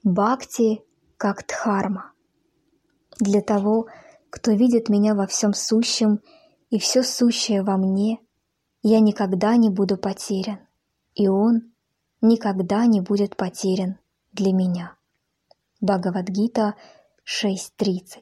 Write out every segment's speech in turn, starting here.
Бхакти как дхарма. Для того, кто видит меня во всем сущем и все сущее во мне, я никогда не буду потерян, и он никогда не будет потерян для меня. Бхагавад-гита 6.30.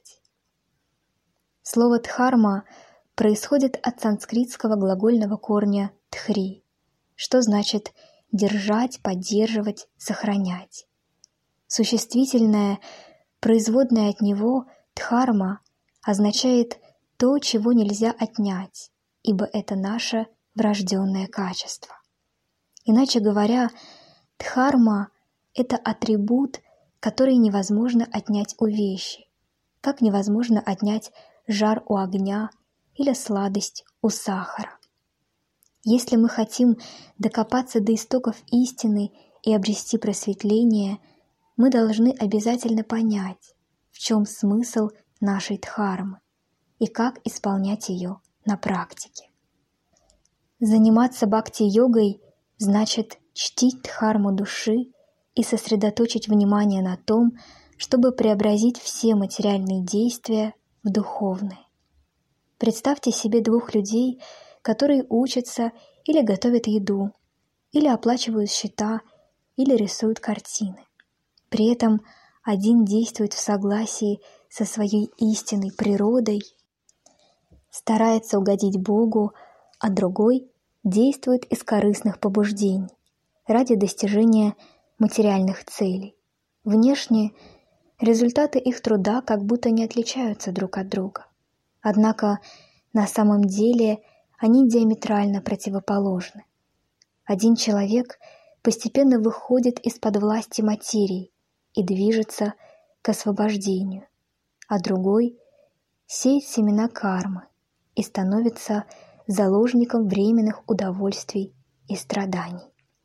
Слово «дхарма» происходит от санскритского глагольного корня «дхри», что значит «держать», «поддерживать», «сохранять». Существительное, производное от него «дхарма», означает то, чего нельзя отнять, ибо это наше врожденное качество. Иначе говоря, дхарма – это атрибут, который невозможно отнять у вещи, как невозможно отнять жар у огня или сладость у сахара. Если мы хотим докопаться до истоков истины и обрести просветление, мы должны обязательно понять, в чем смысл нашей дхармы и как исполнять ее на практике. Заниматься бхакти-йогой значит чтить дхарму души и сосредоточить внимание на том, чтобы преобразить все материальные действия в духовные. Представьте себе двух людей, которые учатся или готовят еду, или оплачивают счета, или рисуют картины. При этом один действует в согласии со своей истинной природой, старается угодить Богу, а другой действует из корыстных побуждений ради достижения материальных целей. Внешне результаты их труда как будто не отличаются друг от друга. Однако на самом деле они диаметрально противоположны. Один человек постепенно выходит из-под власти материи и движется к освобождению, а другой сеет семена кармы и становится заложником временных удовольствий и страданий.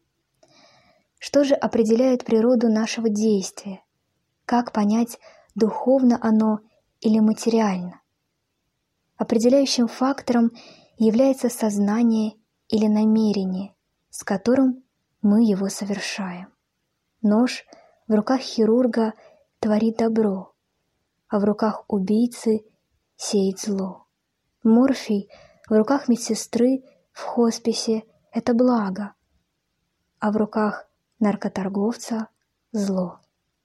Что же определяет природу нашего действия? Как понять, духовно оно или материально? Определяющим фактором является сознание или намерение, с которым мы его совершаем. Нож в руках хирурга творит добро, а в руках убийцы сеет зло. Морфий в руках медсестры в хосписе – это благо, а в руках наркоторговца – зло.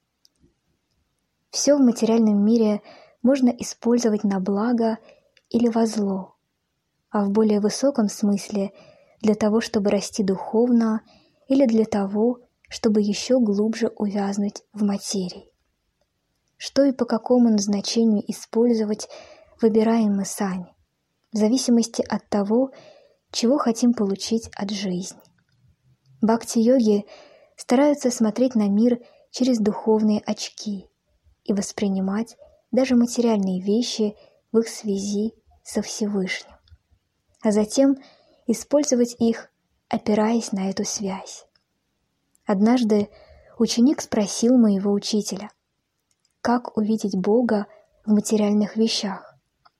Все в материальном мире можно использовать на благо или во зло, а в более высоком смысле для того, чтобы расти духовно, или для того, чтобы еще глубже увязнуть в материи. Что и по какому назначению использовать, выбираем мы сами, в зависимости от того, чего хотим получить от жизни. Бхакти-йоги стараются смотреть на мир через духовные очки и воспринимать даже материальные вещи в их связи со Всевышним, а затем использовать их, опираясь на эту связь. Однажды ученик спросил моего учителя, как увидеть Бога в материальных вещах.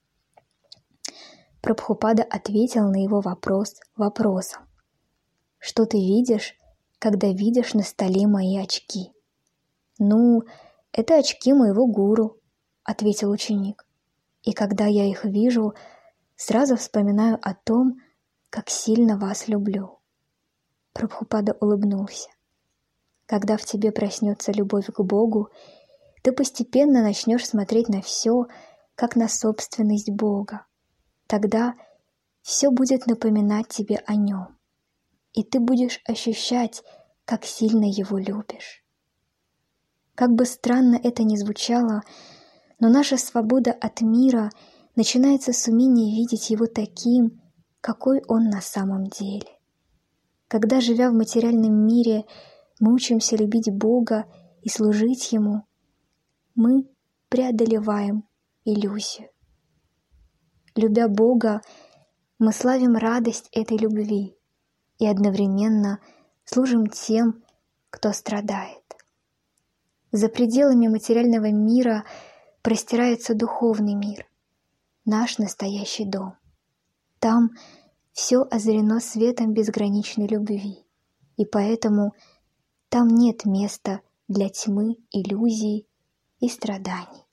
Прабхупада ответил на его вопрос вопросом: «Что ты видишь, когда видишь на столе мои очки?» «Ну, это очки моего гуру», — ответил ученик. «И когда я их вижу, сразу вспоминаю о том, как сильно вас люблю». Прабхупада улыбнулся. Когда в тебе проснется любовь к Богу, ты постепенно начнешь смотреть на все, как на собственность Бога. Тогда все будет напоминать тебе о Нем, и ты будешь ощущать, как сильно Его любишь. Как бы странно это ни звучало, но наша свобода от мира начинается с умения видеть Его таким, какой Он на самом деле. Когда, живя в материальном мире, мы учимся любить Бога и служить Ему, мы преодолеваем иллюзию. Любя Бога, мы славим радость этой любви и одновременно служим тем, кто страдает. За пределами материального мира простирается духовный мир, наш настоящий дом. Там все озарено светом безграничной любви, и поэтому там нет места для тьмы, иллюзий и страданий.